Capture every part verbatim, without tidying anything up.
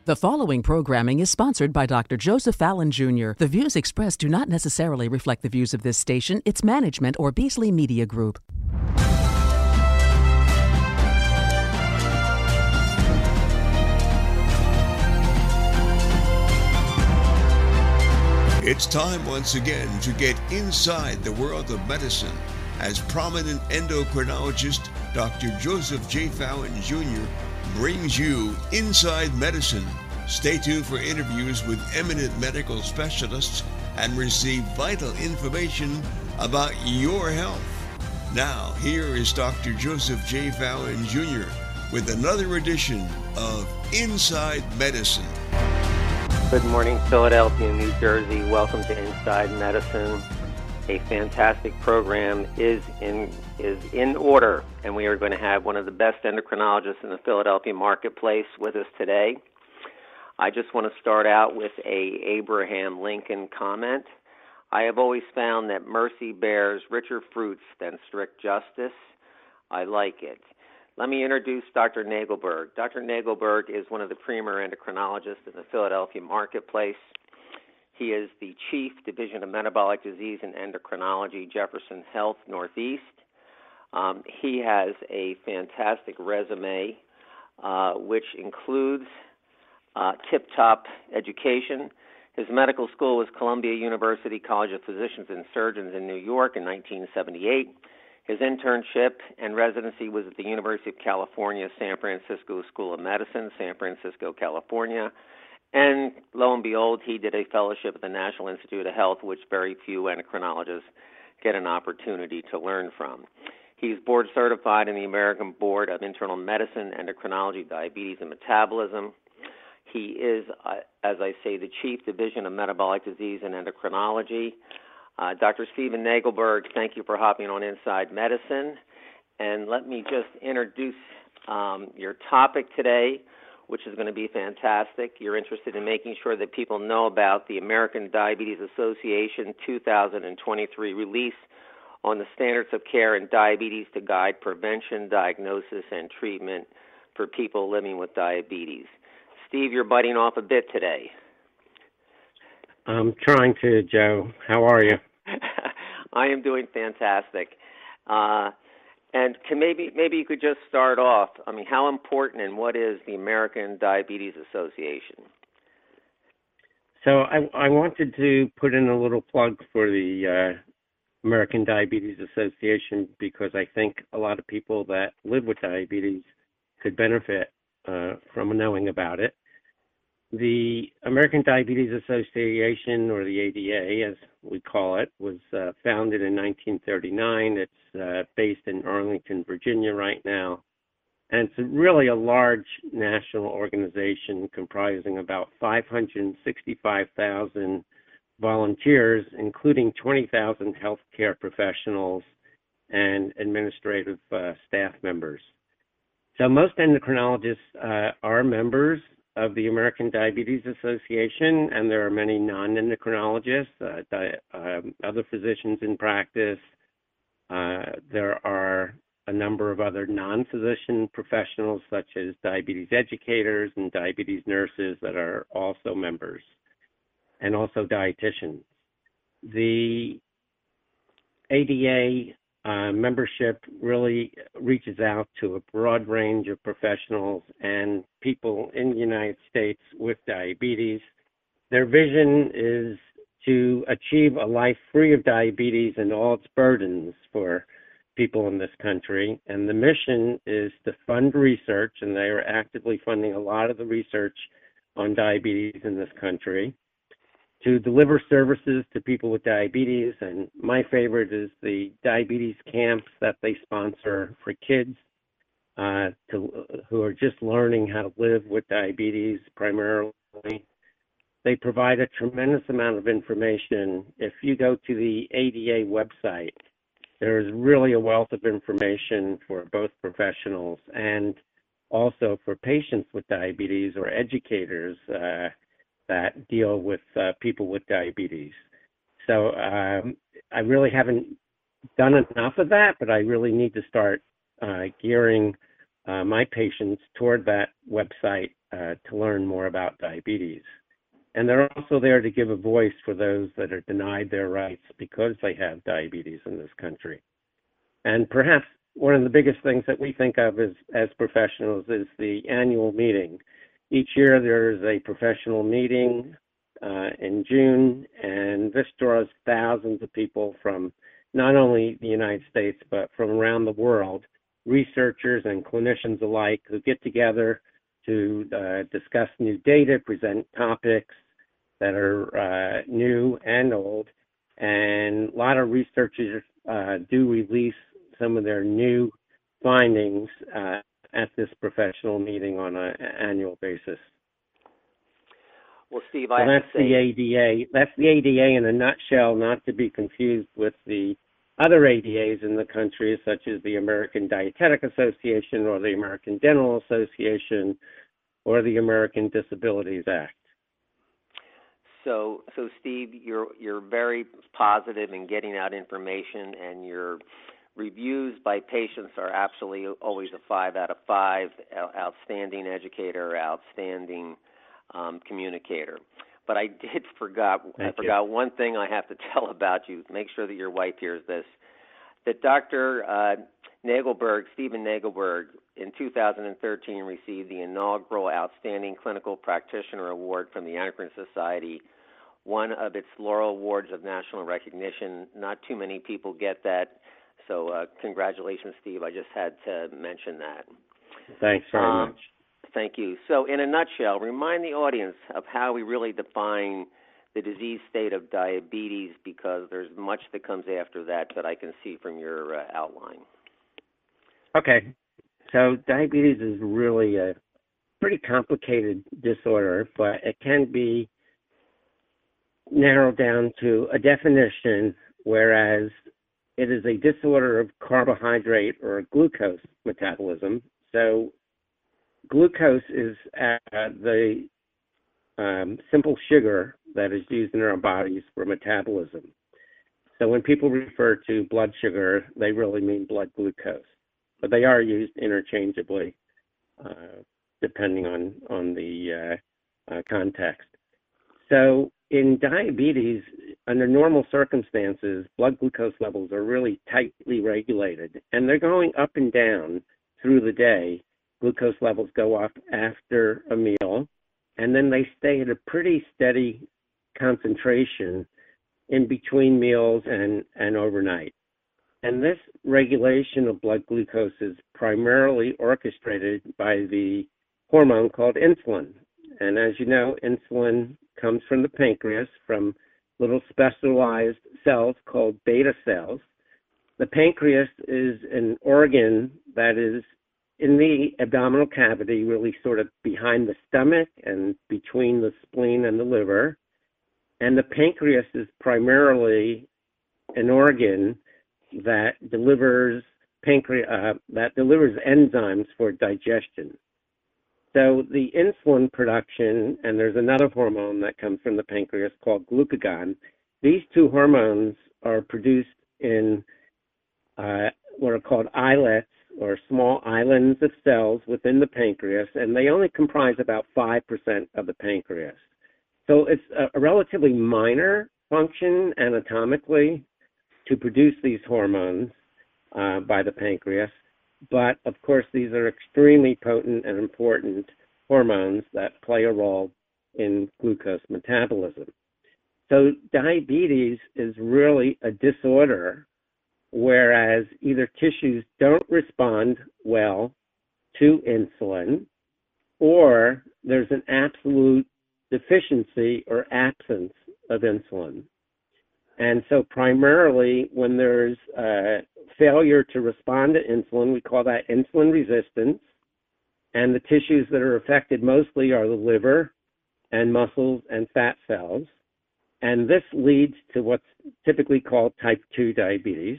The following programming is sponsored by Doctor Joseph Fallon, Junior The views expressed do not necessarily reflect the views of this station, its management, or Beasley Media Group. It's time once again to get inside the world of medicine as prominent endocrinologist Doctor Joseph J. Fallon, Junior brings you Inside Medicine. Stay tuned for interviews with eminent medical specialists and receive vital information about your health. Now, here is Doctor Joseph J. Fallon, Junior with another edition of Inside Medicine. Good morning, Philadelphia, New Jersey. Welcome to Inside Medicine. A fantastic program is in is in order, and we are going to have one of the best endocrinologists in the Philadelphia marketplace with us today. I just want to start out with a Abraham Lincoln comment. I have always found that mercy bears richer fruits than strict justice. I like it. Let me introduce Doctor Nagelberg. Doctor Nagelberg is one of the premier endocrinologists in the Philadelphia marketplace. He is the Chief Division of Metabolic Disease and Endocrinology, Jefferson Health Northeast. Um, he has a fantastic resume, uh, which includes uh, tip-top education. His medical school was Columbia University College of Physicians and Surgeons in New York in nineteen seventy-eight. His internship and residency was at the University of California, San Francisco School of Medicine, San Francisco, California. And lo and behold, he did a fellowship at the National Institute of Health, which very few endocrinologists get an opportunity to learn from. He's board certified in the American Board of Internal Medicine, Endocrinology, Diabetes, and Metabolism. He is, uh, as I say, the Chief Division of Metabolic Disease and Endocrinology. Uh, Doctor Stephen Nagelberg, thank you for hopping on Inside Medicine. And let me just introduce um, your topic today, which is going to be fantastic. You're interested in making sure that people know about the American Diabetes Association two thousand twenty-three release on the standards of care in diabetes to guide prevention, diagnosis, and treatment for people living with diabetes. Steve, you're biting off a bit today. I'm trying to, Joe. How are you? I am doing fantastic. Uh, and can maybe maybe you could just start off. I mean, how important and what is the American Diabetes Association? So I, I wanted to put in a little plug for the uh, American Diabetes Association because I think a lot of people that live with diabetes could benefit uh, from knowing about it. The American Diabetes Association, or the A D A, as we call it, was uh, founded in nineteen thirty-nine. It's uh, based in Arlington, Virginia right now. And it's really a large national organization comprising about five hundred sixty-five thousand volunteers, including twenty thousand healthcare professionals and administrative uh, staff members. So most endocrinologists uh, are members of the American Diabetes Association, and there are many non-endocrinologists, uh, di- um, other physicians in practice. Uh, there are a number of other non-physician professionals, such as diabetes educators and diabetes nurses that are also members, and also dietitians. The A D A Uh, membership really reaches out to a broad range of professionals and people in the United States with diabetes. Their vision is to achieve a life free of diabetes and all its burdens for people in this country. And the mission is to fund research, and they are actively funding a lot of the research on diabetes in this country, to deliver services to people with diabetes. And my favorite is the diabetes camps that they sponsor for kids uh, to, who are just learning how to live with diabetes primarily. They provide a tremendous amount of information. If you go to the A D A website, there's really a wealth of information for both professionals and also for patients with diabetes or educators uh, that deal with uh, people with diabetes. So um, I really haven't done enough of that, but I really need to start uh, gearing uh, my patients toward that website uh, to learn more about diabetes. And they're also there to give a voice for those that are denied their rights because they have diabetes in this country. And perhaps one of the biggest things that we think of as, as professionals is the annual meeting. Each year there's a professional meeting uh, in June, and this draws thousands of people from not only the United States, but from around the world, researchers and clinicians alike, who get together to uh, discuss new data, present topics that are uh, new and old. And a lot of researchers uh, do release some of their new findings uh, at this professional meeting on an annual basis. Well, Steve, so I have that's to say, the A D A. That's the A D A in a nutshell, not to be confused with the other A D As in the country, such as the American Dietetic Association or the American Dental Association or the American Disabilities Act. So, so Steve, you're you're very positive in getting out information, and your reviews by patients are absolutely always a five out of five. Outstanding educator, outstanding um, communicator. But I did forgot Thank I you. forgot one thing I have to tell about you. Make sure that your wife hears this. That Doctor Uh, Nagelberg, Stephen Nagelberg, in two thousand thirteen received the inaugural Outstanding Clinical Practitioner Award from the Endocrine Society, one of its laurel awards of national recognition. Not too many people get that, so uh, congratulations, Steve. I just had to mention that. Thanks very um, much. Thank you. So in a nutshell, remind the audience of how we really define the disease state of diabetes, because there's much that comes after that that I can see from your uh, outline. Okay. So diabetes is really a pretty complicated disorder, but it can be narrowed down to a definition, whereas it is a disorder of carbohydrate or glucose metabolism. So glucose is uh, the um, simple sugar that is used in our bodies for metabolism. So when people refer to blood sugar, they really mean blood glucose, but they are used interchangeably uh, depending on, on the uh, uh, context. So in diabetes, under normal circumstances, blood glucose levels are really tightly regulated, and they're going up and down through the day. Glucose levels go up after a meal, and then they stay at a pretty steady concentration in between meals and, and overnight. And this regulation of blood glucose is primarily orchestrated by the hormone called insulin. And as you know, insulin comes from the pancreas, from little specialized cells called beta cells. The pancreas is an organ that is in the abdominal cavity, really sort of behind the stomach and between the spleen and the liver. And the pancreas is primarily an organ that delivers pancreas uh, that delivers enzymes for digestion. So the insulin production, and there's another hormone that comes from the pancreas called glucagon. These two hormones are produced in uh, what are called islets, or small islands of cells within the pancreas, and they only comprise about five percent of the pancreas. So it's a, a relatively minor function anatomically to produce these hormones uh, by the pancreas, but of course these are extremely potent and important hormones that play a role in glucose metabolism. So diabetes is really a disorder whereas either tissues don't respond well to insulin, or there's an absolute deficiency or absence of insulin. And so primarily when there's uh, failure to respond to insulin, we call that insulin resistance. And the tissues that are affected mostly are the liver and muscles and fat cells. And this leads to what's typically called type two diabetes.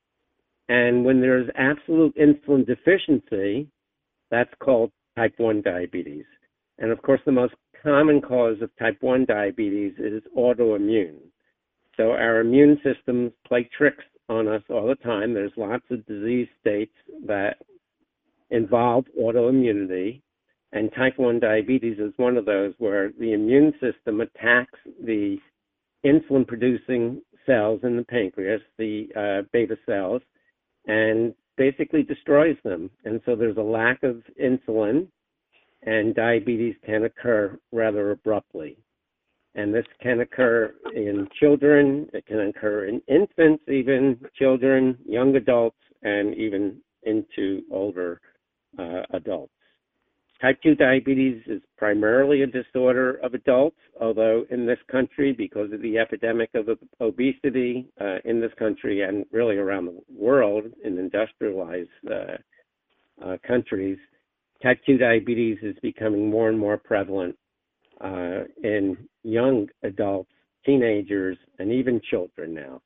And when there's absolute insulin deficiency, that's called type one diabetes. And of course, the most common cause of type one diabetes is autoimmune. So our immune systems play tricks on us all the time. There's lots of disease states that involve autoimmunity, and type one diabetes is one of those where the immune system attacks the insulin-producing cells in the pancreas, the uh, beta cells, and basically destroys them. And so there's a lack of insulin, and diabetes can occur rather abruptly. And this can occur in children, it can occur in infants, even children, young adults, and even into older uh, adults. Type two diabetes is primarily a disorder of adults, although in this country, because of the epidemic of obesity uh, in this country and really around the world in industrialized uh, uh, countries, type two diabetes is becoming more and more prevalent uh, in young adults, teenagers, and even children now.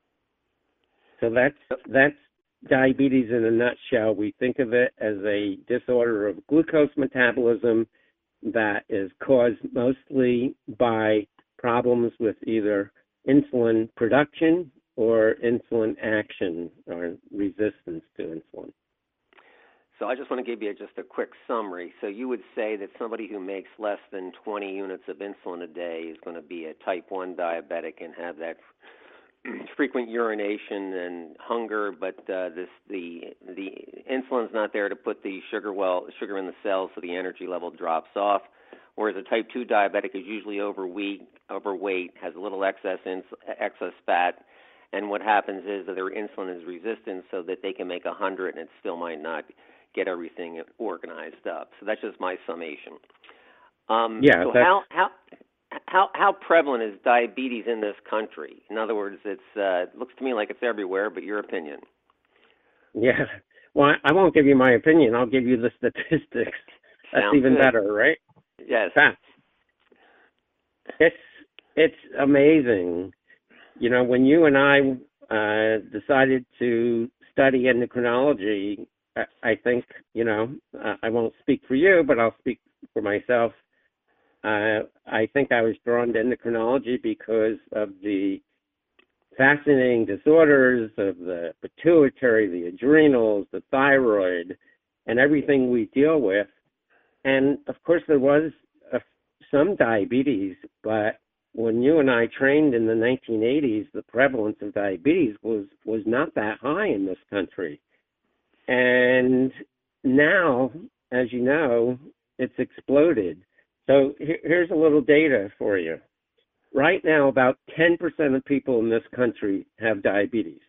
So that's that's diabetes in a nutshell. We think of it as a disorder of glucose metabolism that is caused mostly by problems with either insulin production or insulin action or resistance to insulin. So I just want to give you just a quick summary. So you would say that somebody who makes less than twenty units of insulin a day is going to be a type one diabetic and have that frequent urination and hunger, but uh, this the the insulin's not there to put the sugar well sugar in the cells, so the energy level drops off. Whereas a type two diabetic is usually overweight, overweight, has a little excess ins, excess fat, and what happens is that their insulin is resistant, so that they can make a hundred and it still might not get everything organized up. So that's just my summation. Um, yeah. So how how how how prevalent is diabetes in this country? In other words, it's uh, it looks to me like it's everywhere. But your opinion? Yeah. Well, I won't give you my opinion. I'll give you the statistics. That's Sounds even good. better, right? Yes. Facts. It's it's amazing. You know, when you and I uh, decided to study endocrinology, I, I think, you know, uh, I won't speak for you, but I'll speak for myself. Uh, I think I was drawn to endocrinology because of the fascinating disorders of the pituitary, the adrenals, the thyroid, and everything we deal with. And of course, there was a, some diabetes, but when you and I trained in the nineteen eighties, the prevalence of diabetes was, was not that high in this country. And now, as you know, it's exploded. So here, here's a little data for you. Right now, about ten percent of people in this country have diabetes.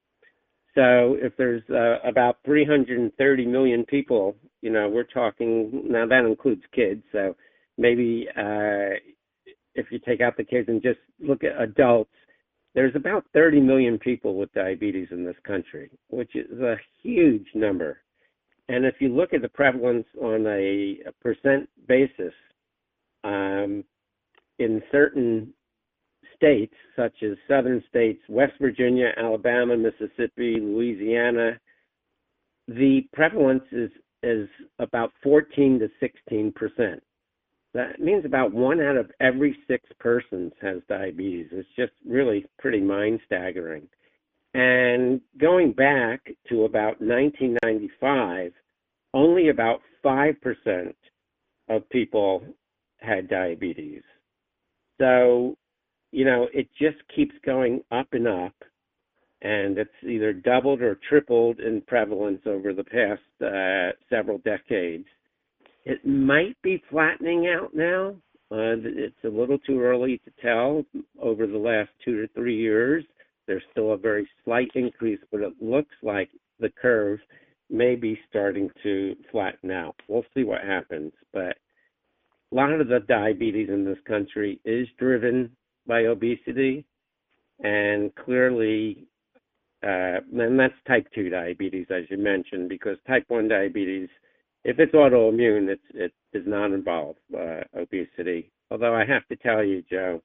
So if there's uh, about three hundred thirty million people, you know, we're talking, now that includes kids, so maybe uh, if you take out the kids and just look at adults, there's about thirty million people with diabetes in this country, which is a huge number. And if you look at the prevalence on a, a percent basis, um, in certain states, such as southern states, West Virginia, Alabama, Mississippi, Louisiana, the prevalence is, is about fourteen to sixteen percent. That means about one out of every six persons has diabetes. It's just really pretty mind-staggering. And going back to about nineteen ninety-five, only about five percent of people had diabetes. So, you know, it just keeps going up and up, and it's either doubled or tripled in prevalence over the past uh, several decades. It might be flattening out now. Uh, it's a little too early to tell. Over the last two to three years, there's still a very slight increase, but it looks like the curve may be starting to flatten out. We'll see what happens. But a lot of the diabetes in this country is driven by obesity, and clearly, uh, and that's type two diabetes, as you mentioned, because type one diabetes, if it's autoimmune, it's, it does not involve uh, obesity. Although I have to tell you, Joe,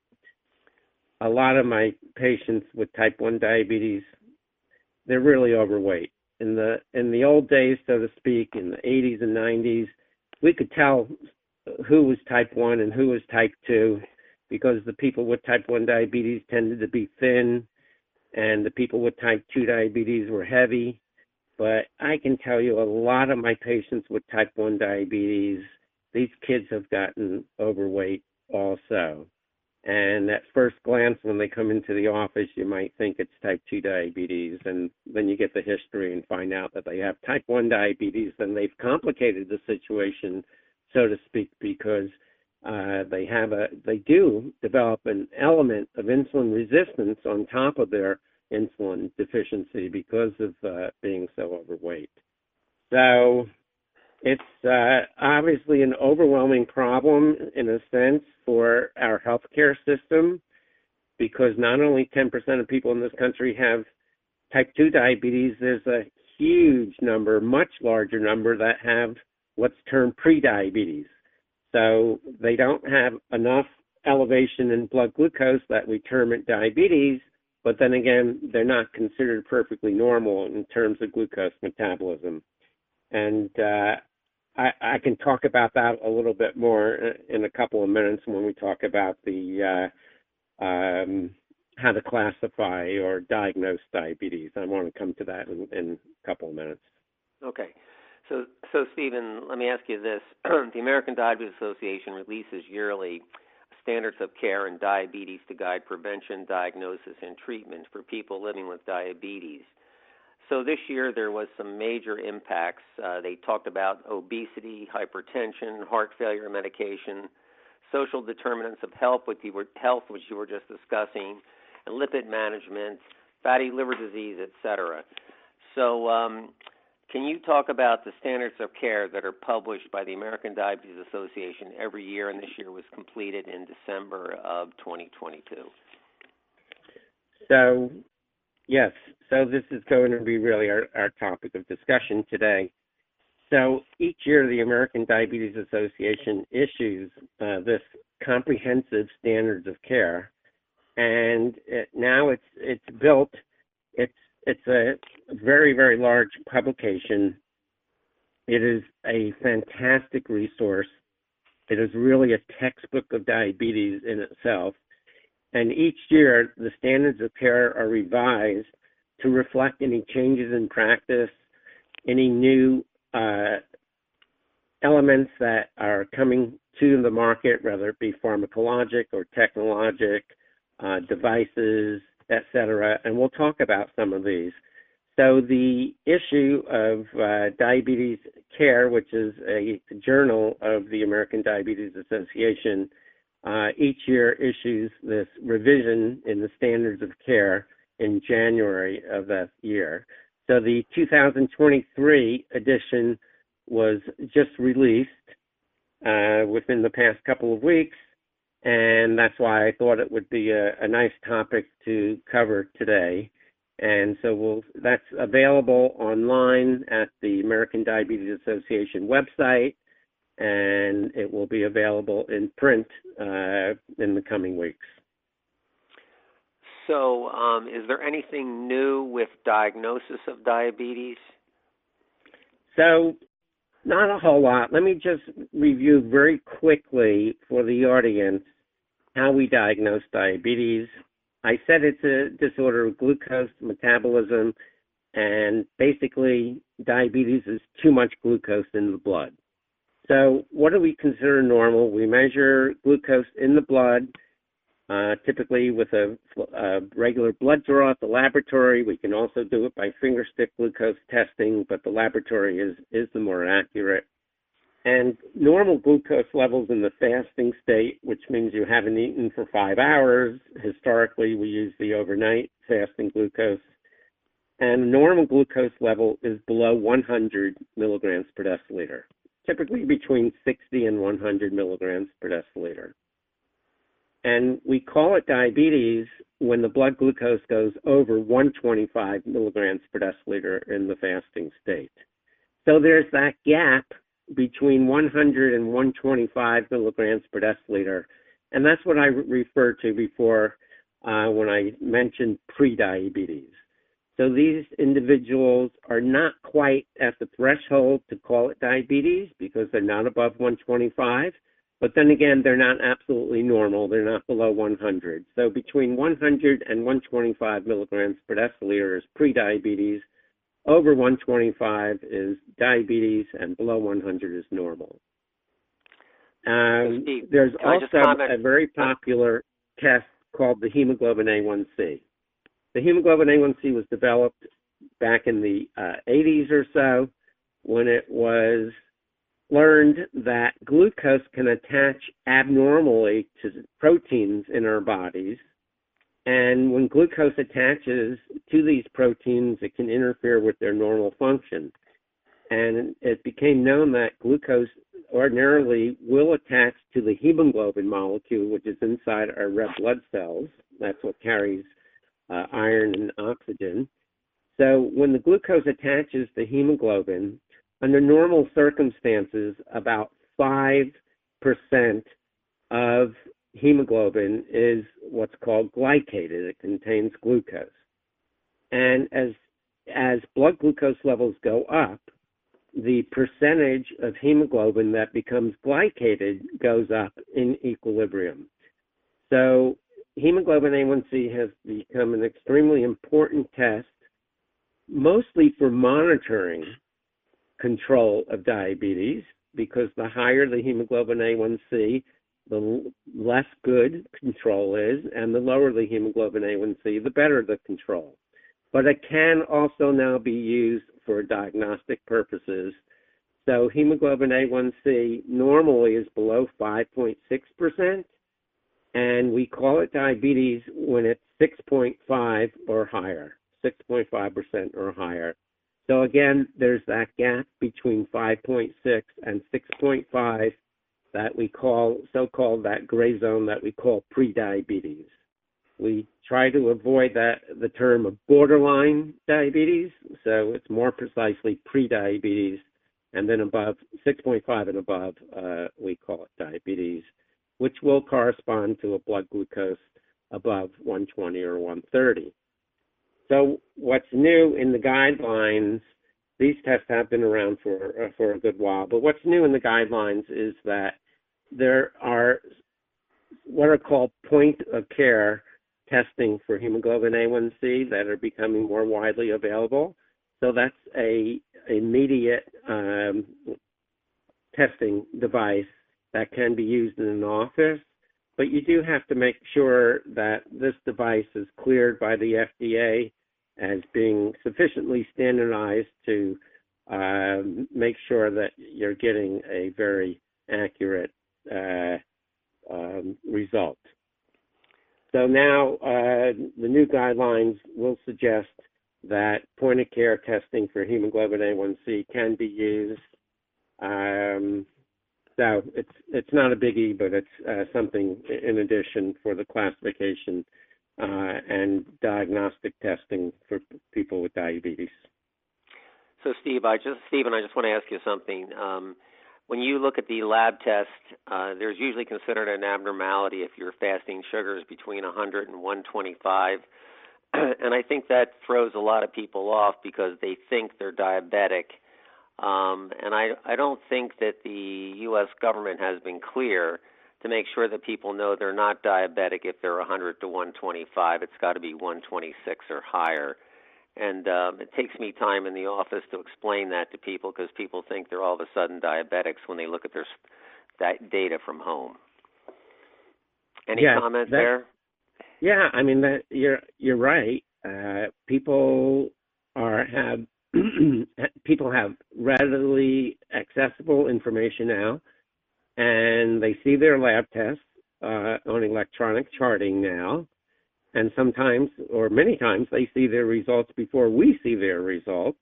a lot of my patients with type one diabetes, they're really overweight. In the in the old days, so to speak, in the eighties and nineties, we could tell who was type one and who was type two, because the people with type one diabetes tended to be thin, and the people with type two diabetes were heavy. but I can tell you a lot of my patients with type one diabetes, these kids have gotten overweight also. And at first glance, when they come into the office, you might think it's type two diabetes. And then you get the history and find out that they have type one diabetes, and they've complicated the situation, so to speak, because uh, they have a, they do develop an element of insulin resistance on top of their insulin deficiency because of uh, being so overweight. So it's uh, obviously an overwhelming problem in a sense for our healthcare system, because not only ten percent of people in this country have type two diabetes, there's a huge number, much larger number, that have what's termed prediabetes. So they don't have enough elevation in blood glucose that we term it diabetes, but then again, they're not considered perfectly normal in terms of glucose metabolism. And uh, I, I can talk about that a little bit more in a couple of minutes when we talk about the uh, um, how to classify or diagnose diabetes. I want to come to that in, in a couple of minutes. Okay. So, so Stephen, let me ask you this. The American Diabetes Association releases yearly standards of care in diabetes to guide prevention, diagnosis, and treatment for people living with diabetes. So this year there was some major impacts. Uh, they talked about obesity, hypertension, heart failure medication, social determinants of health, which you were, health, which you were just discussing, and lipid management, fatty liver disease, et cetera. So um, can you talk about the standards of care that are published by the American Diabetes Association every year, and this year was completed in December of twenty twenty-two? So, yes, so this is going to be really our, our topic of discussion today. So each year the American Diabetes Association issues uh, this comprehensive standards of care, and it, now it's it's built, it's it's a very, very large publication. It is a fantastic resource. It is really a textbook of diabetes in itself. And each year, the standards of care are revised to reflect any changes in practice, any new uh, elements that are coming to the market, whether it be pharmacologic or technologic, uh, devices, et cetera. And we'll talk about some of these. So the issue of uh, diabetes care, which is a journal of the American Diabetes Association, uh, each year issues this revision in the standards of care in January of that year. So the two thousand twenty-three edition was just released uh, within the past couple of weeks, and that's why I thought it would be a, a nice topic to cover today. And so we'll, that's available online at the American Diabetes Association website, and it will be available in print uh, in the coming weeks. So um, is there anything new with diagnosis of diabetes? So not a whole lot. Let me just review very quickly for the audience how we diagnose diabetes. I said it's a disorder of glucose metabolism, and basically diabetes is too much glucose in the blood. So what do we consider normal? We measure glucose in the blood, uh, typically with a, a regular blood draw at the laboratory. We can also do it by finger stick glucose testing, but the laboratory is, is the more accurate. And normal glucose levels in the fasting state, which means you haven't eaten for five hours. Historically, we use the overnight fasting glucose. And normal glucose level is below one hundred milligrams per deciliter, typically between sixty and one hundred milligrams per deciliter. And we call it diabetes when the blood glucose goes over one hundred twenty-five milligrams per deciliter in the fasting state. So there's that gap between one hundred and one hundred twenty-five milligrams per deciliter. And that's what I re- referred to before uh, when I mentioned prediabetes. So these individuals are not quite at the threshold to call it diabetes because they're not above one hundred twenty-five. But then again, they're not absolutely normal. They're not below one hundred. So between one hundred and one hundred twenty-five milligrams per deciliter is prediabetes. over one twenty-five is diabetes, and below one hundred is normal. Um, Steve, there's also a very popular test called the hemoglobin A one C. The hemoglobin A one C was developed back in the uh, eighties or so, when it was learned that glucose can attach abnormally to proteins in our bodies. And when glucose attaches to these proteins, it can interfere with their normal function. And it became known that glucose ordinarily will attach to the hemoglobin molecule, which is inside our red blood cells. That's what carries uh, iron and oxygen. So when the glucose attaches to hemoglobin, under normal circumstances, about five percent of hemoglobin is what's called glycated. It contains glucose. And as as blood glucose levels go up, the percentage of hemoglobin that becomes glycated goes up in equilibrium. So hemoglobin A one C has become an extremely important test, mostly for monitoring control of diabetes, because the higher the hemoglobin A one C, the less good control is, and the lower the hemoglobin A one C, the better the control. But it can also now be used for diagnostic purposes. So hemoglobin A one C normally is below five point six percent, and we call it diabetes when it's six point five or higher, six point five percent or higher. So again, there's that gap between five point six and six point five that we call, so-called that gray zone that we call prediabetes. We try to avoid that, the term of borderline diabetes, so it's more precisely prediabetes, and then above six point five and above, uh, we call it diabetes, which will correspond to a blood glucose above one twenty or one thirty. So what's new in the guidelines, these tests have been around for uh, for a good while, but what's new in the guidelines is that there are what are called point of care testing for hemoglobin A one C that are becoming more widely available. So that's a immediate um, testing device that can be used in an office, but you do have to make sure that this device is cleared by the F D A as being sufficiently standardized to um, make sure that you're getting a very accurate uh, um, result. So now uh, the new guidelines will suggest that point-of-care testing for hemoglobin A one C can be used. Um, so it's it's not a biggie, but it's uh, something in addition for the classification uh, and diagnostic testing for people with diabetes. So, Steve, I just Stephen, I just want to ask you something. Um, when you look at the lab test, uh, there's usually considered an abnormality if your fasting sugar is between one hundred and one twenty-five. And I think that throws a lot of people off because they think they're diabetic. Um, and I, I don't think that the U S government has been clear to make sure that people know they're not diabetic if they're one hundred to one twenty-five. It's got to be one twenty-six or higher. And um, it takes me time in the office to explain that to people because people think they're all of a sudden diabetics when they look at their that data from home. Any yeah, comments that, there? Yeah, I mean that you're you're right. Uh, people are have people have readily accessible information now, and they see their lab tests uh, on electronic charting now, and sometimes or many times they see their results before we see their results,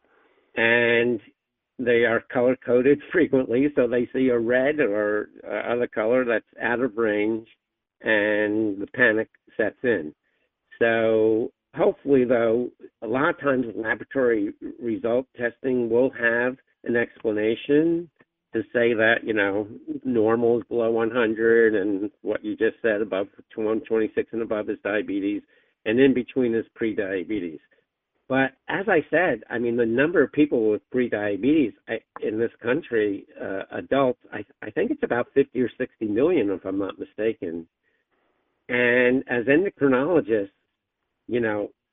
and they are color coded frequently, so they see a red or uh, other color that's out of range, and the panic sets in. So hopefully, though, a lot of times laboratory result testing will have an explanation to say that, you know, normal is below one hundred and what you just said above one twenty-six and above is diabetes, and in between is prediabetes. But as I said, I mean, the number of people with prediabetes in this country, uh, adults, I, I think it's about fifty or sixty million, if I'm not mistaken. And as endocrinologists, you know,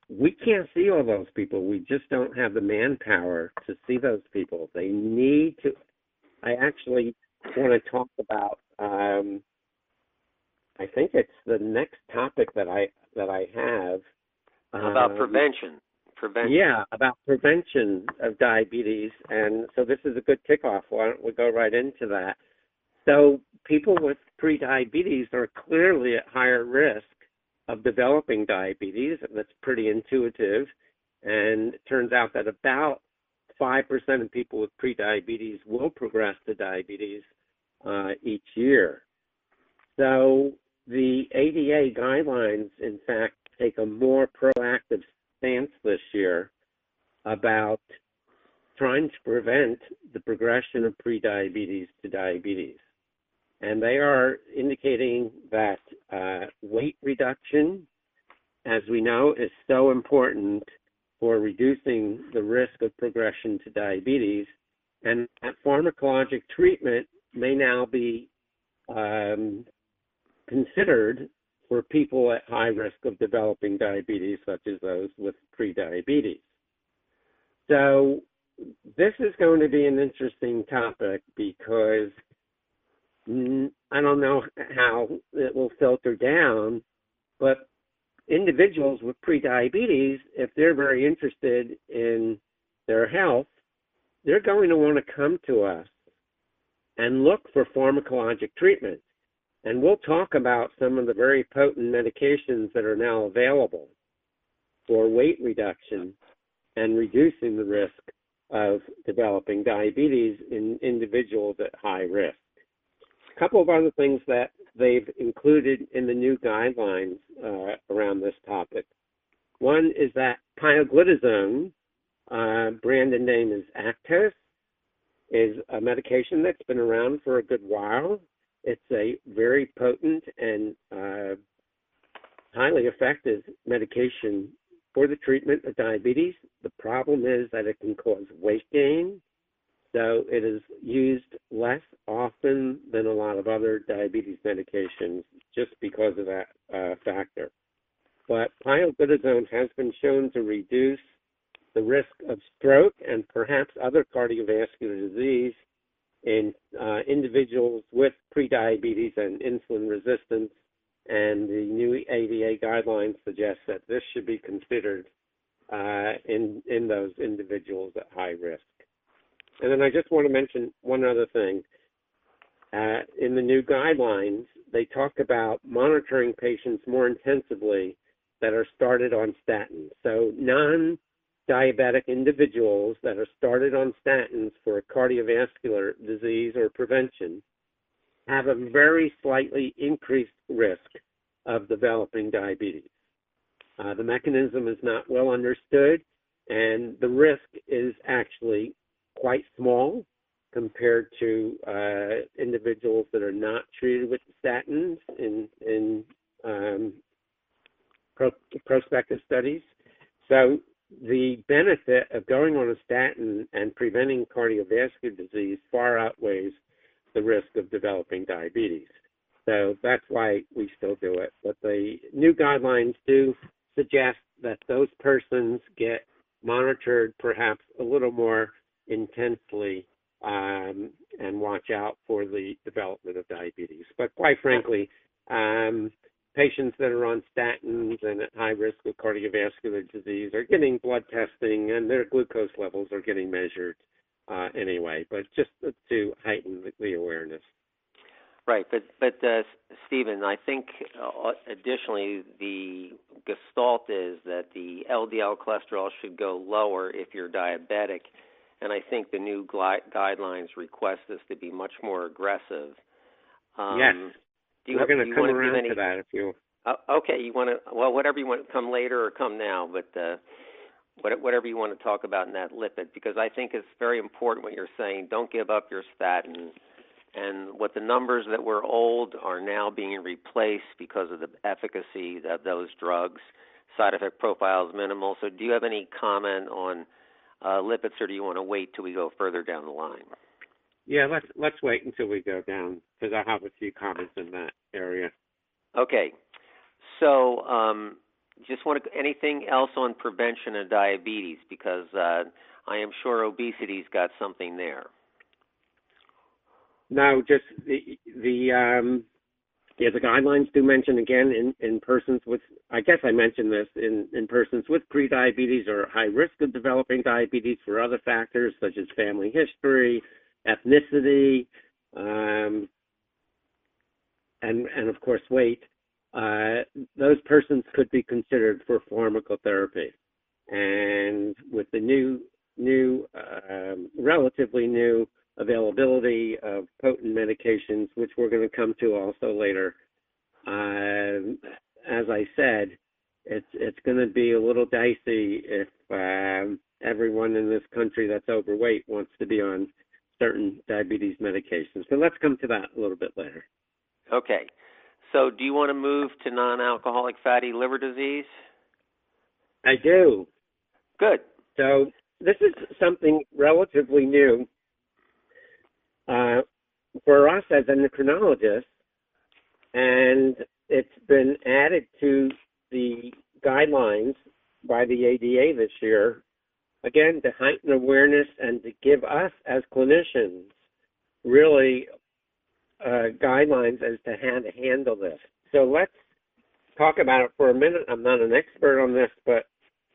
we can't see all those people. We just don't have the manpower to see those people. They need to. I actually want to talk about. Um, I think it's the next topic that I that I have. About um, prevention. Prevention. Yeah, about prevention of diabetes. And so this is a good kickoff. Why don't we go right into that? So people with prediabetes are clearly at higher risk of developing diabetes. That's pretty intuitive. And it turns out that about five percent of people with prediabetes will progress to diabetes uh, each year. So the A D A guidelines, in fact, take a more proactive stance this year about trying to prevent the progression of prediabetes to diabetes. And they are indicating that uh, weight reduction, as we know, is so important for reducing the risk of progression to diabetes, and that pharmacologic treatment may now be um, considered for people at high risk of developing diabetes, such as those with prediabetes. So this is going to be an interesting topic because I don't know how it will filter down, but individuals with prediabetes, if they're very interested in their health, they're going to want to come to us and look for pharmacologic treatment. And we'll talk about some of the very potent medications that are now available for weight reduction and reducing the risk of developing diabetes in individuals at high risk. A couple of other things that they've included in the new guidelines uh, around this topic. One is that pioglitazone, uh, branded name is Actos, is a medication that's been around for a good while. It's a very potent and uh, highly effective medication for the treatment of diabetes. The problem is that it can cause weight gain, so it is used less often than a lot of other diabetes medications just because of that uh, factor. But pioglitazone has been shown to reduce the risk of stroke and perhaps other cardiovascular disease in uh, individuals with prediabetes and insulin resistance, and the new A D A guidelines suggest that this should be considered uh, in, in those individuals at high risk. And then I just want to mention one other thing. Uh, in the new guidelines, they talk about monitoring patients more intensively that are started on statins. So non diabetic individuals that are started on statins for a cardiovascular disease or prevention have a very slightly increased risk of developing diabetes. Uh, the mechanism is not well understood, and the risk is actually quite small compared to uh, individuals that are not treated with statins in, in um, pro- prospective studies. So the benefit of going on a statin and preventing cardiovascular disease far outweighs the risk of developing diabetes. So that's why we still do it. But the new guidelines do suggest that those persons get monitored perhaps a little more intensely um, and watch out for the development of diabetes. But quite frankly, um, patients that are on statins and at high risk of cardiovascular disease are getting blood testing, and their glucose levels are getting measured uh, anyway, but just to heighten the, the awareness. Right, but but uh, Stephen, I think uh, additionally the gestalt is that the L D L cholesterol should go lower if you're diabetic, and I think the new gui- guidelines request this to be much more aggressive. Um, yes, do you we're going to come around any, to that if you. Uh, okay, you want to well whatever you want, come later or come now, but. Uh, Whatever you want to talk about in that lipid, because I think it's very important what you're saying. Don't give up your statin. And what the numbers that were old are now being replaced because of the efficacy of those drugs. Side effect profile is minimal. So do you have any comment on uh, lipids, or do you want to wait till we go further down the line? Yeah, let's let's wait until we go down, because I have a few comments in that area. Okay. So um, just want to, anything else on prevention of diabetes, because uh, I am sure obesity's got something there. No, just the the um, yeah, the guidelines do mention again in, in persons with, I guess I mentioned this, in, in persons with prediabetes or high risk of developing diabetes for other factors such as family history, ethnicity, um, and and of course weight. Uh, those persons could be considered for pharmacotherapy. And with the new, new, um, relatively new availability of potent medications, which we're going to come to also later, uh, as I said, it's it's going to be a little dicey if um, everyone in this country that's overweight wants to be on certain diabetes medications. So let's come to that a little bit later. Okay. So do you want to move to non-alcoholic fatty liver disease? I do. Good. So this is something relatively new uh, for us as endocrinologists, and it's been added to the guidelines by the A D A this year, again, to heighten awareness and to give us as clinicians really uh, guidelines as to how to handle this. So let's talk about it for a minute. I'm not an expert on this, but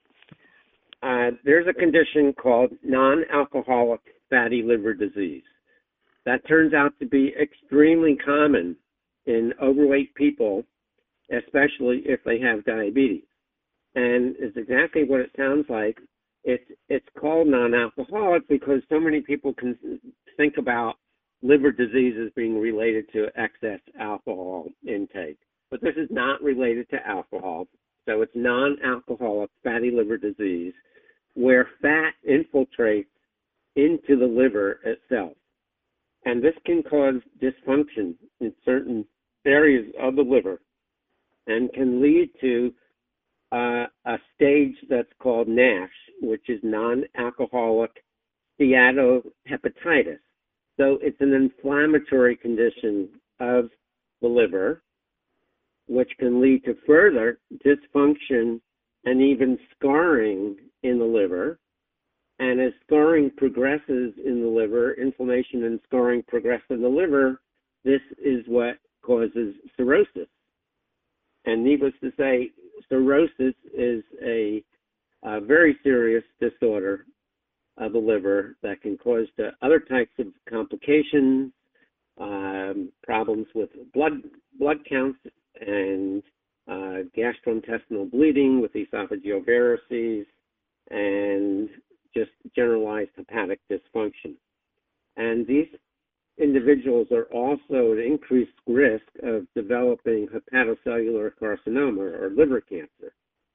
uh, there's a condition called non-alcoholic fatty liver disease. That turns out to be extremely common in overweight people, especially if they have diabetes. And it's exactly what it sounds like. It's, it's called non-alcoholic because so many people can think about liver disease as being related to excess alcohol intake. But this is not related to alcohol. So it's non-alcoholic fatty liver disease where fat infiltrates into the liver itself. And this can cause dysfunction in certain areas of the liver and can lead to uh, a stage that's called NASH, which is non-alcoholic steatohepatitis. So it's an inflammatory condition of the liver, which can lead to further dysfunction and even scarring in the liver. And as scarring progresses in the liver, inflammation and scarring progress in the liver, this is what causes cirrhosis. And needless to say, cirrhosis is a, a very serious disorder of the liver that can cause to other types of complications, um, problems with blood blood counts and uh, gastrointestinal bleeding with esophageal varices, and just generalized hepatic dysfunction. And these individuals are also at increased risk of developing hepatocellular carcinoma or liver cancer.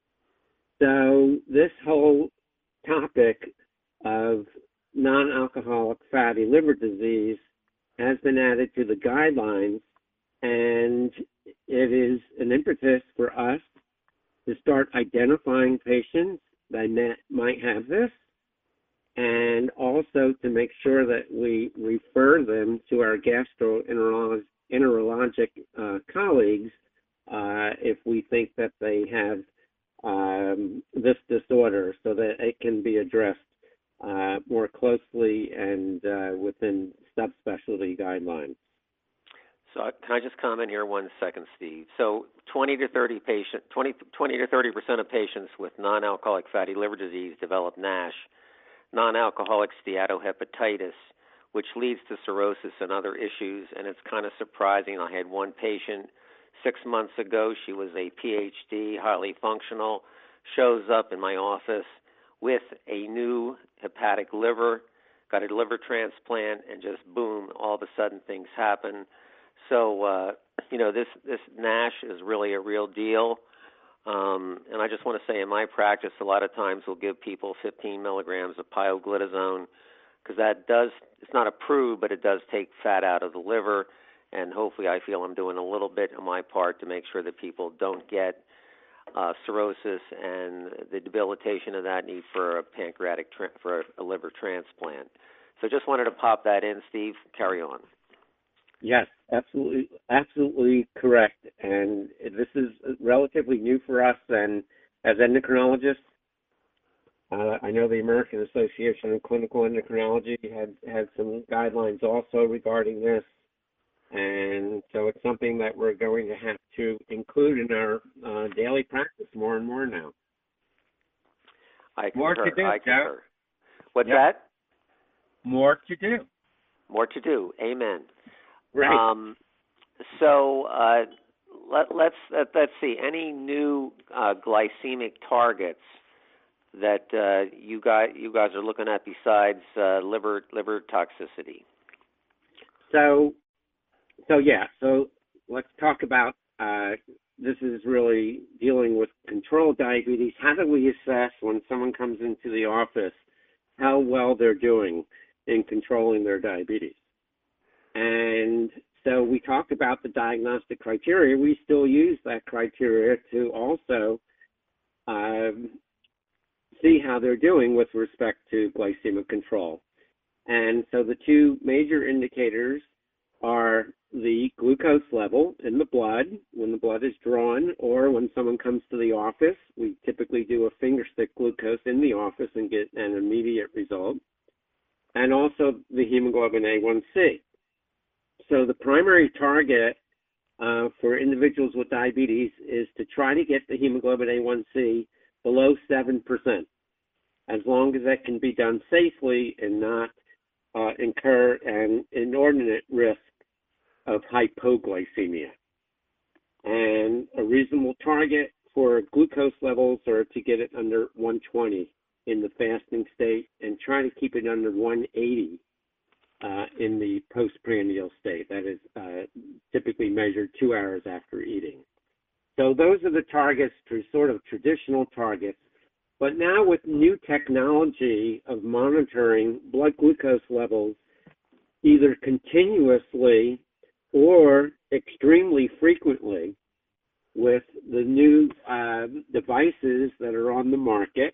So this whole topic of non-alcoholic fatty liver disease has been added to the guidelines, and it is an impetus for us to start identifying patients that may, might have this, and also to make sure that we refer them to our gastroenterologic uh, colleagues uh, if we think that they have um, this disorder, so that it can be addressed uh, more closely and uh, within subspecialty guidelines. So can I just comment here one second, Steve? So twenty to thirty patient, twenty, twenty to thirty percent of patients with non-alcoholic fatty liver disease develop NASH, non-alcoholic steatohepatitis, which leads to cirrhosis and other issues. And it's kind of surprising. I had one patient six months ago. She was a P H D, highly functional, shows up in my office with a new hepatic liver, got a liver transplant, and just boom, all of a sudden things happen. So, uh, you know, this, this NASH is really a real deal. Um, and I just want to say in my practice, a lot of times we'll give people fifteen milligrams of pioglitazone because that does, it's not approved, but it does take fat out of the liver. And hopefully I feel I'm doing a little bit on my part to make sure that people don't get uh, cirrhosis and the debilitation of that need for a pancreatic, tra- for a liver transplant. So just wanted to pop that in, Steve. Carry on. Yes, absolutely, absolutely correct. And this is relatively new for us, and as endocrinologists. Uh, I know the American Association of Clinical Endocrinology had, had some guidelines also regarding this. And so it's something that we're going to have to include in our uh, daily practice more and more now. I concur. More to do, I concur. Joe. What's Yep. that? More to do. More to do. Amen. Right. Um, so uh, let, let's let, let's see. Any new uh, glycemic targets that uh, you guys you guys are looking at besides uh, liver liver toxicity? So, so yeah. So let's talk about. Uh, this is really dealing with controlled diabetes. How do we assess when someone comes into the office how well they're doing in controlling their diabetes? And so we talked about the diagnostic criteria. We still use that criteria to also um, see how they're doing with respect to glycemic control. And so the two major indicators are the glucose level in the blood when the blood is drawn, or when someone comes to the office. We typically do a finger stick glucose in the office and get an immediate result. And also the hemoglobin A one C. So the primary target uh, for individuals with diabetes is to try to get the hemoglobin A one C below seven percent, as long as that can be done safely and not uh, incur an inordinate risk of hypoglycemia. And a reasonable target for glucose levels are to get it under one twenty in the fasting state and try to keep it under one eighty uh, in the postprandial state. That is uh, typically measured two hours after eating. So those are the targets, for sort of traditional targets. But now with new technology of monitoring blood glucose levels, either continuously or extremely frequently, with the new uh, devices that are on the market,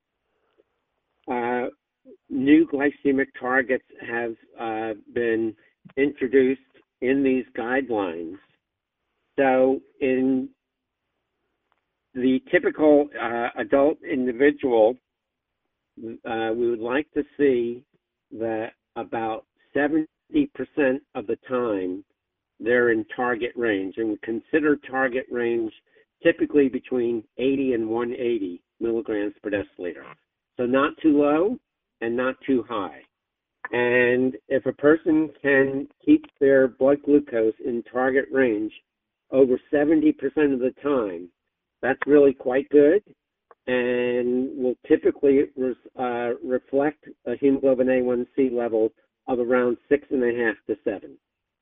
uh, new glycemic targets have uh, been introduced in these guidelines. So in the typical uh, adult individual, uh, we would like to see that about seventy percent of the time they're in target range, and we consider target range typically between eighty and one eighty milligrams per deciliter. So not too low and not too high. And if a person can keep their blood glucose in target range over seventy percent of the time, that's really quite good, and will typically uh, reflect a hemoglobin A one C level of around six and a half to seven.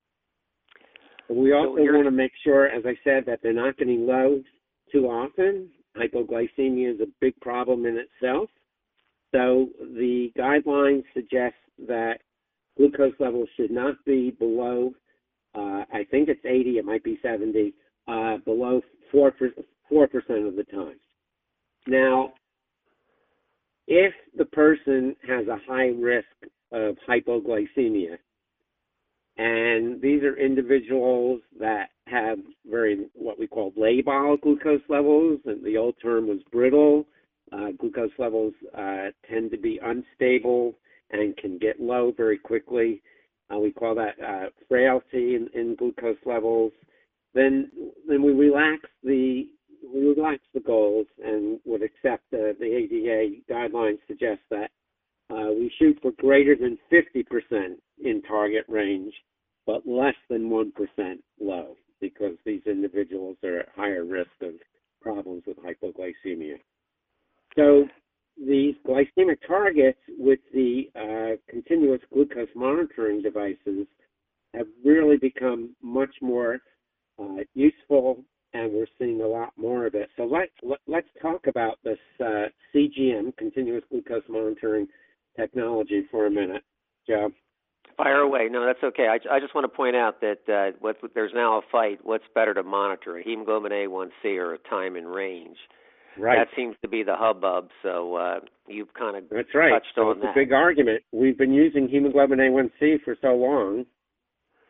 We also so want to make sure, as I said, that they're not getting low too often. Hypoglycemia is a big problem in itself. So the guidelines suggest that glucose levels should not be below, uh, I think it's eighty, it might be seventy, uh, below four percent of the time. Now, if the person has a high risk of hypoglycemia, and these are individuals that have very, what we call labile glucose levels, and the old term was brittle. Uh, glucose levels uh, tend to be unstable and can get low very quickly. Uh, we call that uh, frailty in, in glucose levels. Then, then we relax the we relax the goals and would accept uh, the A D A guidelines suggest that uh, we shoot for greater than fifty percent in target range, but less than one percent low, because these individuals are at higher risk of problems with hypoglycemia. So these glycemic targets with the uh, continuous glucose monitoring devices have really become much more uh, useful, and we're seeing a lot more of it. So let, let, let's talk about this uh, C G M, continuous glucose monitoring technology, for a minute, Joe. Fire away. No, that's okay. I, I just want to point out that uh, what, there's now a fight. What's better to monitor, a hemoglobin A one C or a time in range? Right. That seems to be the hubbub, so uh, you've kind of That's right. touched so on it's that. It's a big argument. We've been using hemoglobin A one C for so long,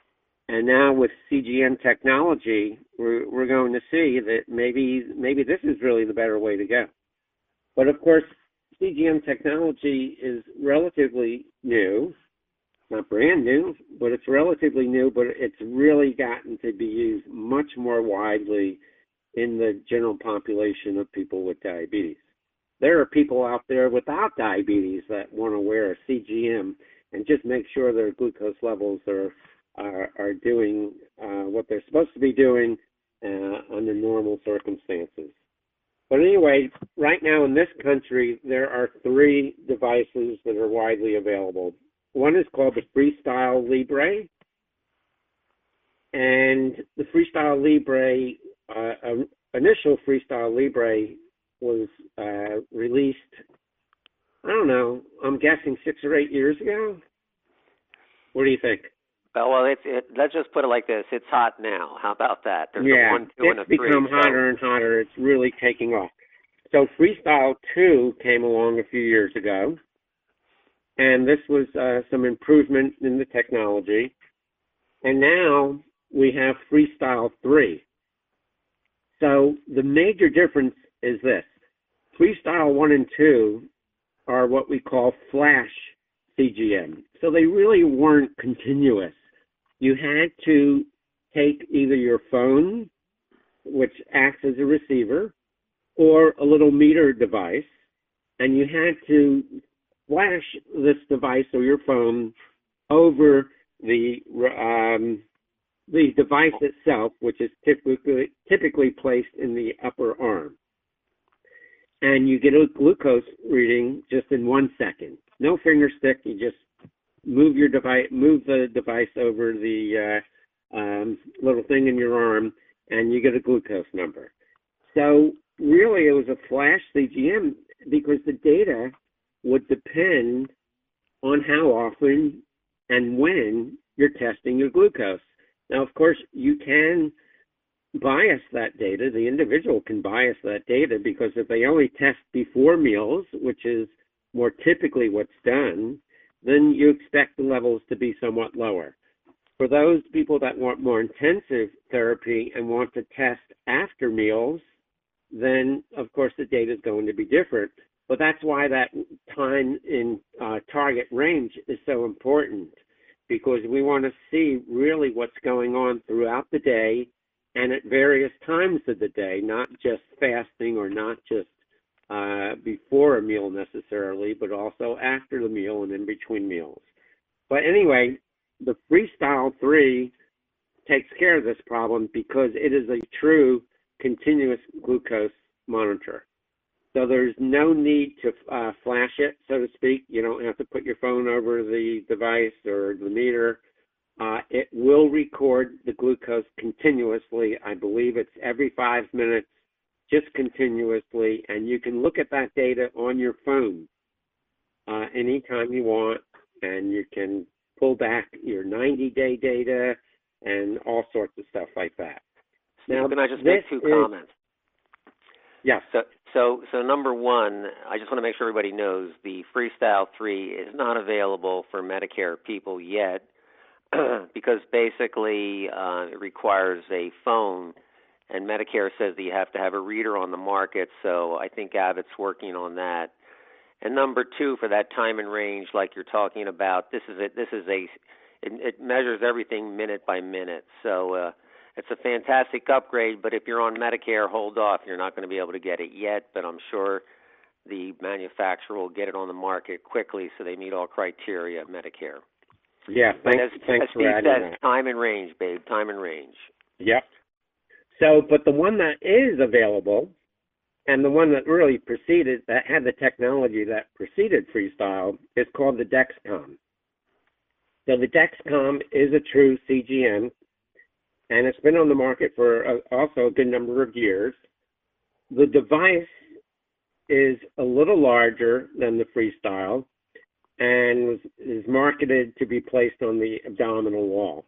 And now with C G M technology, we're, we're going to see that maybe maybe this is really the better way to go. But of course, C G M technology is relatively new, not brand new, but it's relatively new, but it's really gotten to be used much more widely in the general population of people with diabetes. There are people out there without diabetes that want to wear a C G M and just make sure their glucose levels are are, are doing uh, what they're supposed to be doing uh, under normal circumstances. But anyway, right now in this country, there are three devices that are widely available. One is called the Freestyle Libre, and the Freestyle Libre, uh, initial Freestyle Libre was uh, released, I don't know, I'm guessing six or eight years ago. What do you think? Well, well, it's, it, let's just put it like this. It's hot now. How about that? There's yeah, a one, two, and a it's three. become hotter so. and hotter. It's really taking off. So Freestyle two came along a few years ago, and this was uh, some improvement in the technology. And now we have Freestyle three. So the major difference is this. Freestyle one and two are what we call flash C G M. So they really weren't continuous. You had to take either your phone, which acts as a receiver, or a little meter device, and you had to flash this device or your phone over the um, the device itself, which is typically typically placed in the upper arm. And you get a glucose reading just in one second. No finger stick. You just move your device, move the device over the uh, um, little thing in your arm, and you get a glucose number. So really, it was a flash C G M because the data would depend on how often and when you're testing your glucose. Now, of course, you can bias that data. The individual can bias that data because if they only test before meals, which is more typically what's done, then you expect the levels to be somewhat lower. For those people that want more intensive therapy and want to test after meals, then of course the data is going to be different. But that's why that time in uh, target range is so important, because we want to see really what's going on throughout the day and at various times of the day, not just fasting or not just uh, before a meal necessarily, but also after the meal and in between meals. But anyway, the Freestyle three takes care of this problem because it is a true continuous glucose monitor. So there's no need to uh, flash it, so to speak. You don't have to put your phone over the device or the meter. Uh, it will record the glucose continuously. I believe it's every five minutes, just continuously, and you can look at that data on your phone uh, anytime you want, and you can pull back your ninety-day data and all sorts of stuff like that. Now, can I just make two is, comments? Yes. So, so, so number one, I just want to make sure everybody knows the Freestyle three is not available for Medicare people yet because basically uh, it requires a phone, and Medicare says that you have to have a reader on the market, so I think Abbott's working on that. And number two, for that time and range like you're talking about, this is a, this is a it, it measures everything minute by minute. So uh, it's a fantastic upgrade, but if you're on Medicare, hold off. You're not going to be able to get it yet, but I'm sure the manufacturer will get it on the market quickly so they meet all criteria of Medicare. Yeah, thanks, as, thanks as for Steve adding says, that. Time and range, babe, time and range. Yep. So, but the one that is available, and the one that really preceded, that had the technology that preceded Freestyle, is called the Dexcom. So the Dexcom is a true C G M, and it's been on the market for a, also a good number of years. The device is a little larger than the Freestyle and was, is marketed to be placed on the abdominal wall.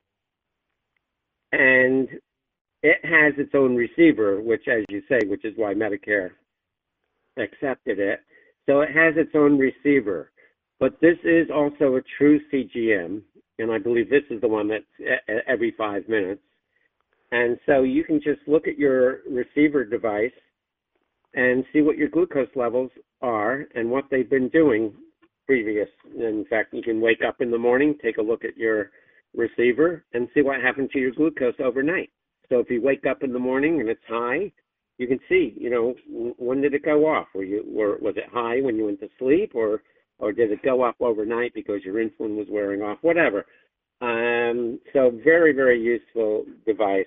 And it has its own receiver, which, as you say, which is why Medicare accepted it. So it has its own receiver. But this is also a true C G M, and I believe this is the one that's every five minutes. And so you can just look at your receiver device and see what your glucose levels are and what they've been doing previous. In fact, you can wake up in the morning, take a look at your receiver, and see what happened to your glucose overnight. So if you wake up in the morning and it's high, you can see, you know, when did it go off? Were you, were, was it high when you went to sleep, or or did it go up overnight because your insulin was wearing off? Whatever. Um, so very, very useful device.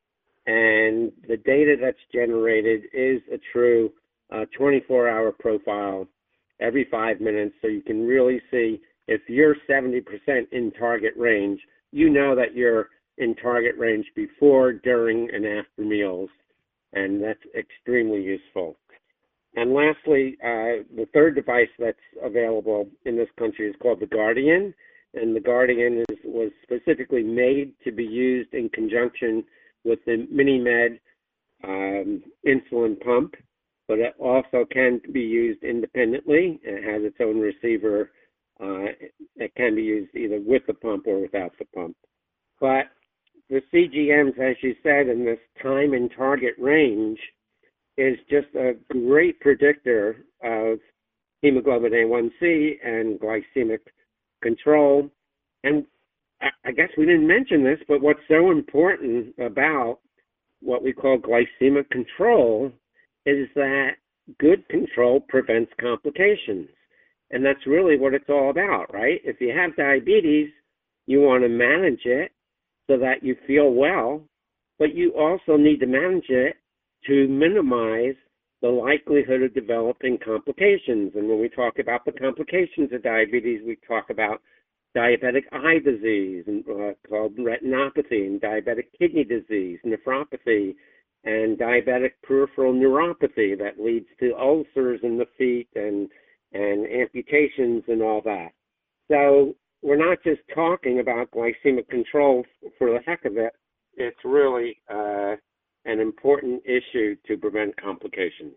And the data that's generated is a true uh, twenty-four hour profile every five minutes. So you can really see if you're seventy percent in target range, you know that you're in target range before, during, and after meals. And that's extremely useful. And lastly, uh, the third device that's available in this country is called the Guardian. And the Guardian is, was specifically made to be used in conjunction with the MiniMed um, insulin pump, but it also can be used independently. It has its own receiver. Uh, it can be used either with the pump or without the pump. But the C G Ms, as you said, in this time and target range is just a great predictor of hemoglobin A one C and glycemic control. And I guess we didn't mention this, but what's so important about what we call glycemic control is that good control prevents complications. And that's really what it's all about, right? If you have diabetes, you want to manage it so that you feel well, but you also need to manage it to minimize the likelihood of developing complications. And when we talk about the complications of diabetes, we talk about diabetic eye disease, and, uh, called retinopathy, and diabetic kidney disease, nephropathy, and diabetic peripheral neuropathy that leads to ulcers in the feet and, and amputations and all that. So we're not just talking about glycemic control for the heck of it. It's really uh, an important issue to prevent complications.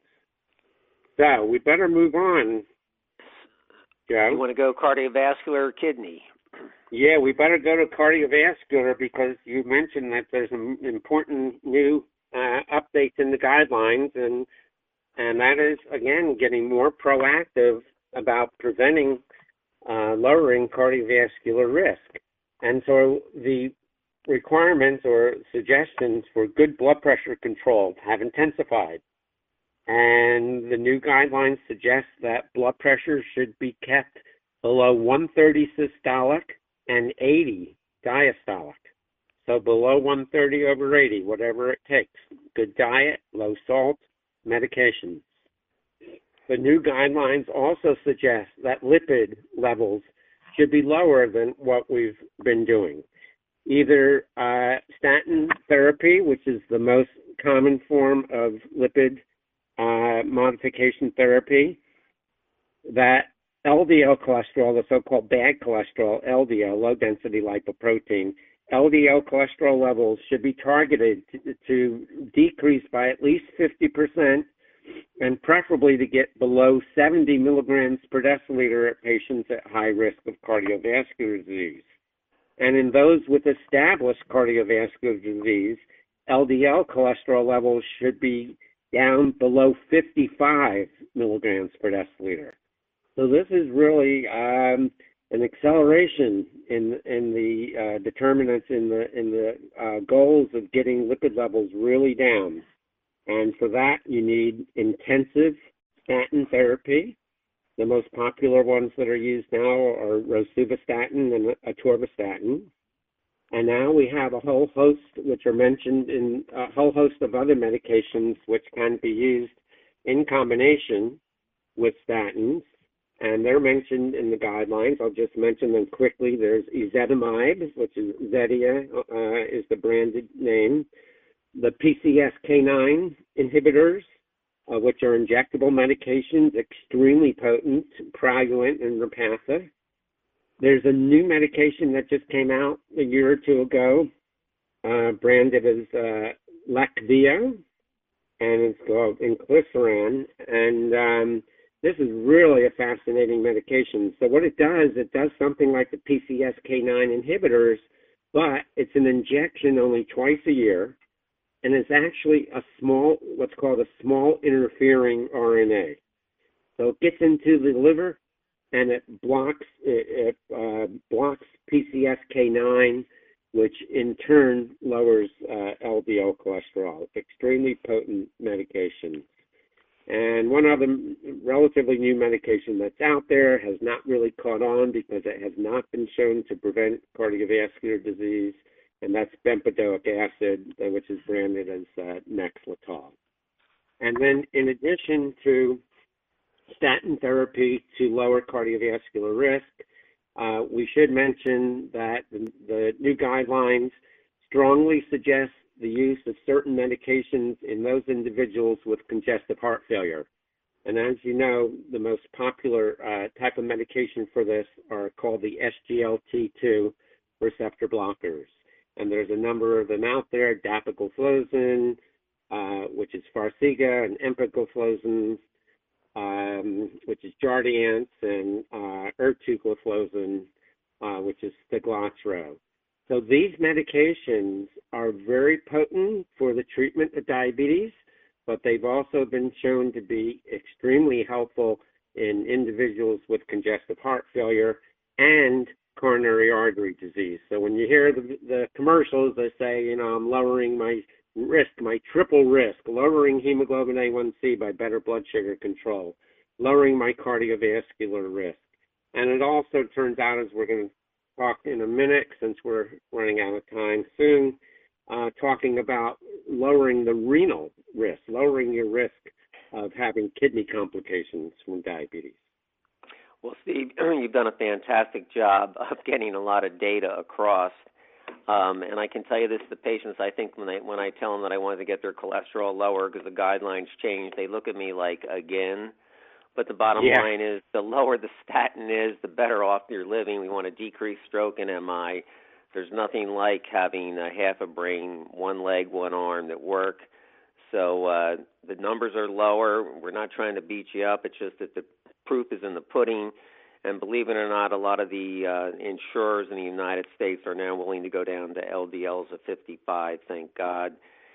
So we better move on, Joe. You want to go cardiovascular or kidney? Yeah, we better go to cardiovascular because you mentioned that there's some important new uh, updates in the guidelines, and and that is, again, getting more proactive about preventing, uh, lowering cardiovascular risk. And so the requirements or suggestions for good blood pressure control have intensified. And the new guidelines suggest that blood pressure should be kept below one thirty systolic and eighty diastolic. So below one thirty over eighty, whatever it takes. Good diet, low salt, medications. The new guidelines also suggest that lipid levels should be lower than what we've been doing. Either uh, statin therapy, which is the most common form of lipid uh, modification therapy, that L D L cholesterol, the so-called bad cholesterol, L D L, low-density lipoprotein, L D L cholesterol levels should be targeted to, to decrease by at least fifty percent, and preferably to get below seventy milligrams per deciliter at patients at high risk of cardiovascular disease. And in those with established cardiovascular disease, L D L cholesterol levels should be down below fifty-five milligrams per deciliter. So this is really um, an acceleration in in the uh, determinants in the in the uh, goals of getting lipid levels really down. And for that, you need intensive statin therapy. The most popular ones that are used now are rosuvastatin and atorvastatin. And now we have a whole host, which are mentioned in a whole host of other medications, which can be used in combination with statins. And they're mentioned in the guidelines. I'll just mention them quickly. There's ezetimibe, which is Zetia, uh, is the branded name. The P C S K nine inhibitors, uh, which are injectable medications, extremely potent, Praluent and Repatha. There's a new medication that just came out a year or two ago, uh, branded as uh, Leqvio, and it's called inclisiran. And um, this is really a fascinating medication. So what it does, it does something like the P C S K nine inhibitors, but it's an injection only twice a year, and it's actually a small, what's called a small interfering R N A. So it gets into the liver, and it blocks it, it uh, blocks P C S K nine, which in turn lowers uh, L D L cholesterol. Extremely potent medication. And one other relatively new medication that's out there has not really caught on because it has not been shown to prevent cardiovascular disease, and that's bempedoic acid, which is branded as uh, Nexletol. And then in addition to statin therapy to lower cardiovascular risk, uh, we should mention that the, the new guidelines strongly suggest the use of certain medications in those individuals with congestive heart failure. And as you know, the most popular uh, type of medication for this are called the S G L T two receptor blockers. And there's a number of them out there, dapagliflozin, uh, which is Farxiga, and empagliflozin, um, which is Jardiance, and uh, ertugliflozin, uh, which is Steglatro. So these medications are very potent for the treatment of diabetes, but they've also been shown to be extremely helpful in individuals with congestive heart failure and coronary artery disease. So when you hear the, the commercials, they say, you know, I'm lowering my risk, my triple risk, lowering hemoglobin A one C by better blood sugar control, lowering my cardiovascular risk. And it also turns out, as we're going to talk in a minute, since we're running out of time soon, uh, talking about lowering the renal risk, lowering your risk of having kidney complications from diabetes. Well, Steve, you've done a fantastic job of getting a lot of data across. Um, and I can tell you this to the patients, I think when, they, when I tell them that I wanted to get their cholesterol lower because the guidelines changed, they look at me like, again? But the bottom yeah. line is the lower the statin is, the better off you're living. We want to decrease stroke and M I. There's nothing like having a half a brain, one leg, one arm that work. So uh, the numbers are lower. We're not trying to beat you up. It's just that the proof is in the pudding. And believe it or not, a lot of the uh, insurers in the United States are now willing to go down to L D Ls of fifty-five, thank God.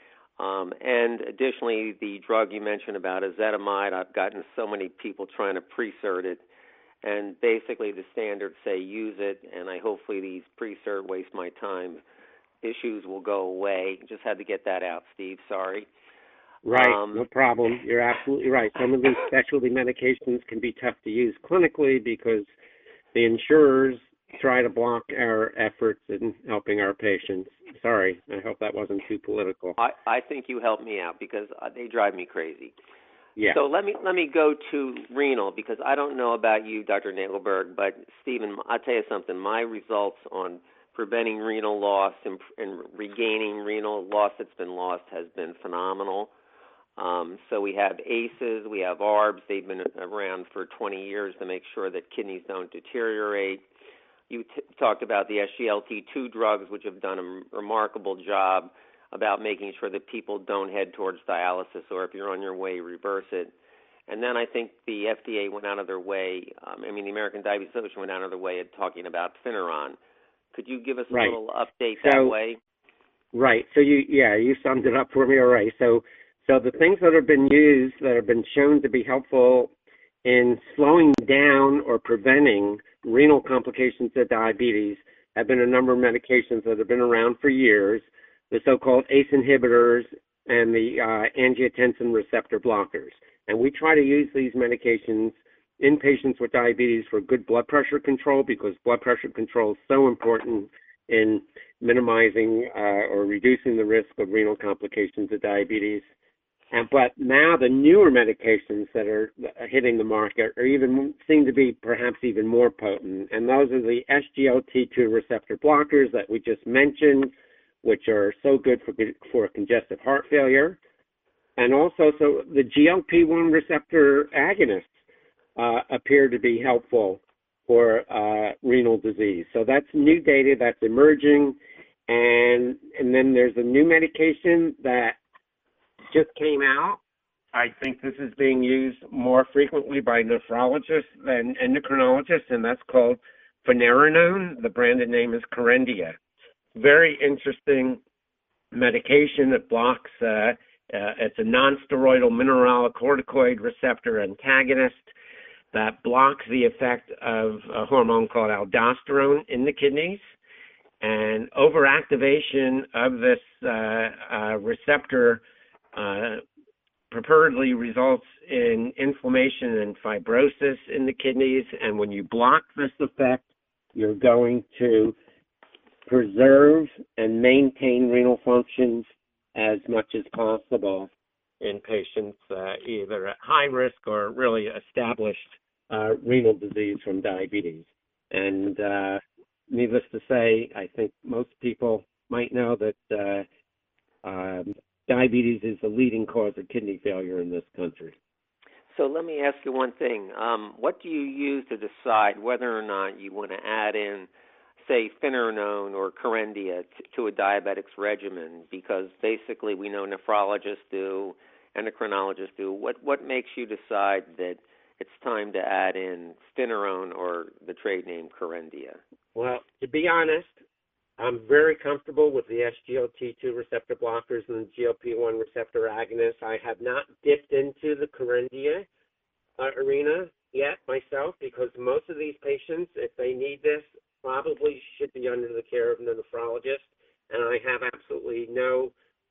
Um, and additionally, the drug you mentioned about ezetimibe, I've gotten so many people trying to pre-cert it, and basically the standards say use it, and I hopefully these pre-cert waste my time issues will go away. Just had to get that out, Steve. Sorry. Right, um, no problem. You're absolutely right. Some of these specialty medications can be tough to use clinically because the insurers try to block our efforts in helping our patients. Sorry, I hope that wasn't too political. I, I think you helped me out because uh, they drive me crazy. Yeah. So let me let me go to renal because I don't know about you, Doctor Nagelberg, but Stephen, I'll tell you something. My results on preventing renal loss and, and regaining renal loss that's been lost has been phenomenal. Um, so we have A C Es, we have A R Bs. They've been around for twenty years to make sure that kidneys don't deteriorate. You t- talked about the S G L T two drugs, which have done a m- remarkable job about making sure that people don't head towards dialysis, or if you're on your way, reverse it. And then I think the F D A went out of their way, um, I mean, the American Diabetes Association went out of their way at talking about Fineron. Could you give us a right. little update so, that way? Right. So, you yeah, you summed it up for me all right. So, so the things that have been used that have been shown to be helpful in slowing down or preventing renal complications of diabetes have been a number of medications that have been around for years, the so-called A C E inhibitors and the uh, angiotensin receptor blockers. And we try to use these medications in patients with diabetes for good blood pressure control because blood pressure control is so important in minimizing uh, or reducing the risk of renal complications of diabetes. And, but now the newer medications that are hitting the market are even seem to be perhaps even more potent. And those are the S G L T two receptor blockers that we just mentioned, which are so good for, for congestive heart failure. And also, so the G L P one receptor agonists uh, appear to be helpful for uh, renal disease. So that's new data that's emerging. And, and then there's a new medication that just came out I think this is being used more frequently by nephrologists than endocrinologists, and that's called finerenone. The branded name is Kerendia. Very interesting medication. It blocks, uh, uh, it's a non-steroidal mineralocorticoid receptor antagonist that blocks the effect of a hormone called aldosterone in the kidneys. And overactivation of this uh, uh, receptor uh, preferably results in inflammation and fibrosis in the kidneys. And when you block this effect, you're going to preserve and maintain renal functions as much as possible in patients uh, either at high risk or really established uh, renal disease from diabetes. And uh, needless to say, I think most people might know that uh, um, diabetes is the leading cause of kidney failure in this country. So let me ask you one thing. Um, what do you use to decide whether or not you want to add in, say, finerenone or Kerendia t- to a diabetic's regimen? Because basically we know nephrologists do, endocrinologists do. What what makes you decide that it's time to add in finerenone or the trade name Kerendia? Well, to be honest, I'm very comfortable with the S G L T two receptor blockers and the G L P one receptor agonists. I have not dipped into the Kerendia uh, arena yet myself, because most of these patients, if they need this, probably should be under the care of a nephrologist. And I have absolutely no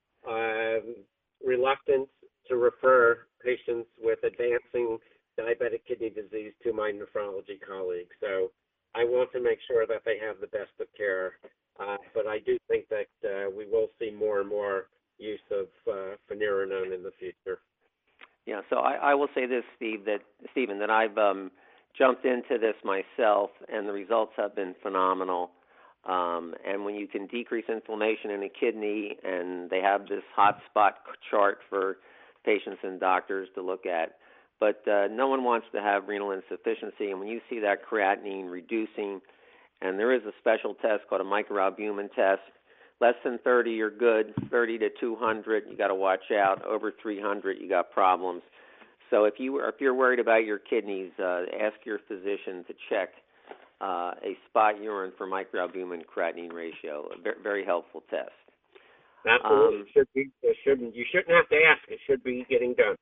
um, reluctance to refer patients with advancing diabetic kidney disease to my nephrology colleagues. So I want to make sure that they have the best of care. Uh, but I do think that uh, we will see more and more use of uh, finerenone in the future. Yeah, so I, I will say this, Steve, that Stephen, that I've um, jumped into this myself, and the results have been phenomenal. Um, and when you can decrease inflammation in a kidney, and they have this hotspot chart for patients and doctors to look at, but uh, no one wants to have renal insufficiency. And when you see that creatinine reducing, and there is a special test called a microalbumin test, less than thirty, you're good. thirty to two hundred, you got to watch out. Over three hundred, you got problems. So if you if you're worried about your kidneys, uh, ask your physician to check uh, a spot urine for microalbumin creatinine ratio. A very, very helpful test. Absolutely, Um, it should be. It shouldn't. You shouldn't have to ask. It should be getting done.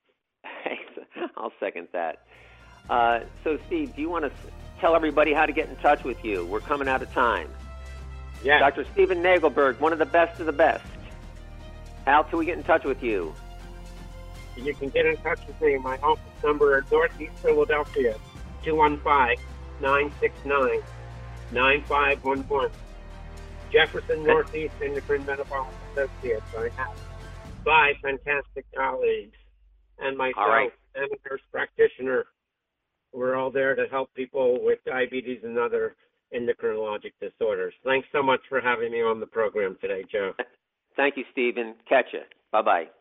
I'll second that. Uh, so, Steve, do you want to tell everybody how to get in touch with you? We're coming out of time. Yeah. Doctor Stephen Nagelberg, one of the best of the best. How can we get in touch with you? You can get in touch with me. My office number in Northeast Philadelphia, two one five, nine six nine, nine five one one. Jefferson Northeast Endocrine Metabolic Associates. I have five fantastic colleagues, and myself, All right. and a nurse practitioner. We're all there to help people with diabetes and other endocrinologic disorders. Thanks so much for having me on the program today, Joe. Thank you, Stephen. Catch you. Bye-bye.